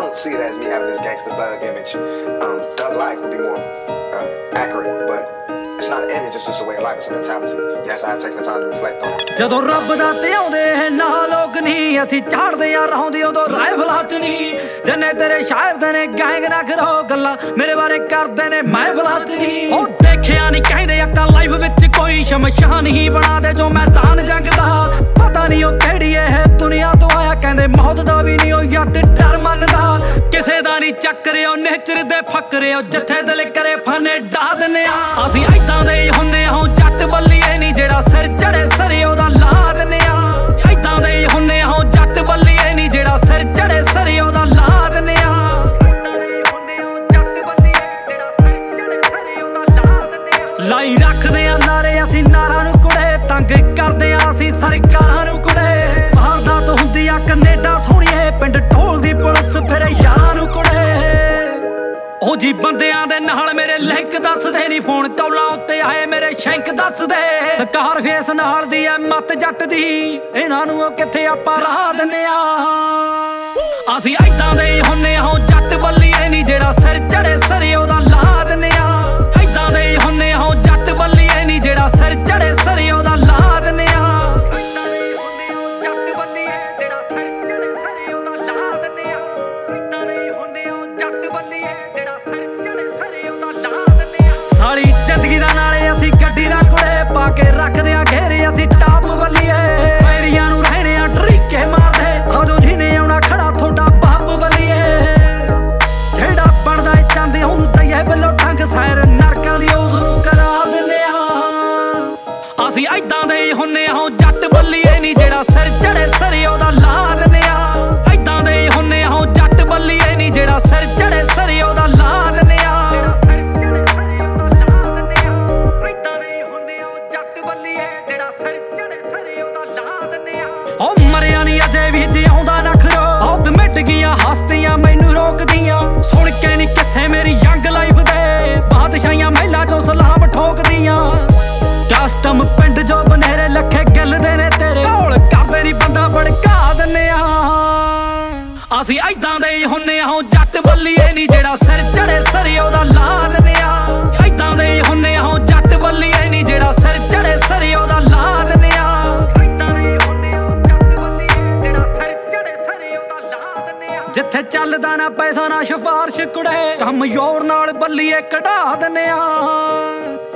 don't see it as me having this gangster thug image. Thug life would be more accurate, but it's not an image, it's just a way of life, it's a mentality. Yes, I have taken the time to reflect on it. ਜਦੋਂ ਰੱਬ ਦਾ ਤੇ ਆਉਂਦੇ ਨਾ ਲੋਕ ਨਹੀਂ ਅਸੀਂ ਝਾੜਦੇ ਆ ਰਹਾਉਂਦੇ ਉਦੋਂ ਰਾਈਫਲਾਂ ਚ ਨਹੀਂ ਜੰਨੇ ਤੇਰੇ ਸ਼ਾਇਰ ਦੇ ਨੇ ਗੈਂਗ ਨਾ ਕਰੋ ਗੱਲਾਂ ਮੇਰੇ ਬਾਰੇ ਕਰਦੇ ਨੇ ਮੈਂ ਬਲਾਂ ਚ ਨਹੀਂ ਉਹ ਦੇਖਿਆ ਨਹੀਂ ਕਹਿੰਦੇ ਅੱਕਾ ਲਾਈਫ ਵਿੱਚ ਕੋਈ ਸ਼ਮਸ਼ਾਨ ਹੀ ਬਣਾ ਦੇ ਜੋ ਮੈਦਾਨ ਜੰਗ ਦਾ ਪਤਾ ਨਹੀਂ ਉਹ ਕਿਹੜੀ ਇਹ ਦੁਨੀਆ ਤੋਂ ਆਇਆ ਕਹਿੰਦੇ ਮੌਤ ਦਾ ਵੀ ਨਹੀਂ ਉਹ ਜੱਟ ਡਰ ਮੰਨਦਾ ਕਿਸੇ ਦਾ ਨਹੀਂ ਚੱਕਰਿਓ ਨੇਚਰ ਦੇ ਫੱਕਰਿਓ ਜਿੱਥੇ ਦਿਲ ਕਰੇ ਫਾਨੇ ਡਾ ਦਿੰਨੇ ਆ ਅਸੀਂ ਏਦਾਂ ਦੇ ਹੀ ਹੁੰਨੇ ਆ ਜੱਟ ਬੱਲੀਏ ਨਹੀਂ ਜਿਹੜਾ ਸਿਰ ਚੜੇ ਸਰੇ ਉਹਦਾ ਲਾ ਦਿੰਨੇ ਆ ਏਦਾਂ ਦੇ ਹੀ ਹੁੰਨੇ ਆ ਜੱਟ ਬੱਲੀਏ ਨਹੀਂ ਜਿਹੜਾ ਸਿਰ ਚੜੇ ਸਰੇ ਉਹਦਾ ਲਾ ਦਿੰਨੇ ਆ ਏਦਾਂ ਦੇ ਹੀ ਹੁੰਨੇ ਆ ਜੱਟ ਬੱਲੀਏ ਜਿਹੜਾ ਸਿਰ ਚੜੇ ਸਰੇ ਉਹਦਾ ਲਾ ਦਿੰਨੇ ਆ ਲਾਈ ਰੱਖਦੇ ਆ ਨਾਰੇ ਅਸੀਂ ਨਾਰਾਂ ਨੂੰ ਕੁੜੇ ਤੰਗ ਕਰਦੇ ਆ ਅਸੀਂ ਸਰਕਾਰਾਂ ਨੂੰ ਕੁੜੇ ਵਾਰਦਾਤ ਹੁੰਦੀ ਆ ਕੈਨੇਡਾ ਸੋਹਣੀਏ ਪਿੰਡ ਢੋਲ ਦੀ ਪੁਲਿਸ ਫਿਰ ਯਾਰਾਂ ਨੂੰ ਕੁੜੇ ਉਹ ਜੀ ਬੰਦਿਆਂ ਦੇ ਨਾਲ ਮੇਰੇ ਲਿੰਕ ਦੱਸਦੇ ਨਹੀਂ ਫੋਨ ਕੌਲਾਂ ਉੱਤੇ ਆਏ ਮੇਰੇ ਸ਼ੈਂਕ ਦੱਸਦੇ ਸਕਾਰ ਫੇਸ ਨਾਲ ਦੀ ਐ ਮੱਤ ਜੱਟ ਦੀ ਇਹਨਾਂ ਨੂੰ ਉਹ ਕਿੱਥੇ ਆਪਾਂ ਰਾਹ ਦਿੰਨੇ ਆ ਅਸੀਂ ਏਦਾਂ ਦੇ ਹੀ ਹੁੰਨੇ ਆ ਜੱਟ ਬੱਲੀਏ ਨਹੀਂ ਜਿਹੜਾ ਸਿਰ ਚੜੇ ਸਰੇ ਉਹਦਾ ਲਾ ਦਿੰਨੇ ਆ ਏਦਾਂ ਦੇ ਹੀ ਹੁੰਨੇ ਆ ਜੱਟ ਬੱਲੀਏ ਨਹੀਂ ਜਿਹੜਾ ਸਿਰ ਚੜੇ ਸਰੇ ਉਹਦਾ ਲਾ ਦਿੰਨੇ ਆ ਏਦਾਂ ਦੇ ਹੀ ਹੁੰਨੇ ਆ ਜੱਟ ਬੱਲੀਏ ਜਿਹੜਾ ਸਿਰ ਚੜੇ ਸਰੇ ਉਹਦਾ ਲਾ ਦਿੰਨੇ ਆ ਏਦਾਂ ਦੇ ਹੀ ਹੁੰਨੇ ਆ ਜੱਟ ਬੱਲੀਏ ਸਾਲੀ ਜ਼ਿੰਦਗੀ ਦਾ ਨਾਲੇ ਅਸੀਂ ਗੱਡੀ ਦਾ ਕੁੜੇ ਪਾ ਕੇ ਰੱਖਦੇ ਆ ਘੇਰੇ ਅਸੀਂ ਟਾਪ ਬੱਲੀਏ ਪੈਰੀਆਂ ਨੂੰ ਰਹਿਣੇ ਆ ਟਰੀਕੇ ਮਾਰਦੇ ਉਦੋਂ ਜਿਹਨੇ ਆਉਣਾ ਖੜਾ ਤੁਹਾਡਾ ਬਾਪ ਬੱਲੀਏ ਜਿਹੜਾ ਬਣਦਾ ਏ ਚਾਹੁੰਦੇ ਉਹਨੂੰ ਦਈਏ ਵੱਲੋਂ ਠੰਗ ਸੈਰ ਨਰਕਾਂ ਦੀ ਉਸ ਨੂੰ ਕਰਾ ਦਿੰਦੇ ਆ ਅਸੀਂ ਏਦਾਂ ਦੇ ਹੀ ਹੁੰਨੇ ਆ ਜੱਟ ਬੱਲੀਏ ਨਹੀਂ ਜਿਹੜਾ ਸਿਰ ਚੜੇ ਸਰੇ ਉਹਦਾ ਲਾ ਦਿੰਦੇ ਆ ਏਦਾਂ ਦੇ ਹੀ ਹੁੰਨੇ ਆ ਜੱਟ ਬੱਲੀਏ ਨਹੀਂ ਜਿਹੜਾ ਸਿਰ ਚੜੇ ਸਰੇ ਉਹਦਾ ਲਾ ਦਿੰਦੇ ਆ ਉਹ ਮਰਿਆ ਨੀ ਅਜੇ ਵੀ ਜਿਉਂਦਾ ਨਾ ਖਰੋ ਬਹੁਤ ਮਿਟ ਗਈਆਂ ਹਸਤੀਆਂ ਮੈਨੂੰ ਰੋਕਦੀਆਂ ਸੁਣ ਕੇ ਨੀ ਕਿਸੇ ਮੇਰੀ ਯੰਗ ਲਾਈਫ ਦੇ ਬਾਦਸ਼ਾਹੀਆਂ ਮਹਿਲਾਂ ਚੋਂ ਸਲਾਮ ਠੋਕਦੀਆਂ ਕਸਟਮ ਪਿੰਡ ਜੋ ਬਨੇਰੇ ਲੱਖੇ ਗੱਲਦੇ ਨੇ ਤੇਰੇ ਢੋਲ ਕਰਦੇ ਨੀ ਬੰਦਾ ਭੜਕਾ ਦਿੰਨੇ ਆ ਅਸੀਂ ਏਦਾਂ ਦੇ ਹੀ ਹੁੰਨੇ ਆ ਜੱਟ ਬੱਲੀਏ ਨੀ ਜਿਹੜਾ ਸਿਰ ਚੜੇ ਸਰੇ ਉਹਦਾ ਲਾ ਦਿੰਨੇ ਆ ਏਦਾਂ ਦੇ ਹੀ ਹੁੰਨੇ ਆ ਜੱਟ ਬੱਲੀਏ ਨੀ ਜਿਹੜਾ ਸਿਰ ਚੜੇ ਸਰੇ ਉਹਦਾ ਲਾ ਦਿੰਨੇ ਆ ਜਿੱਥੇ ਚੱਲਦਾ ਨਾ ਪੈਸਾ ਨਾ ਸਿਫਾਰਿਸ਼ ਕੁੜੇ ਕੰਮ ਯੋਰ ਨਾਲ ਬੱਲੀਏ ਕਢਾ ਦਿੰਨੇ ਆ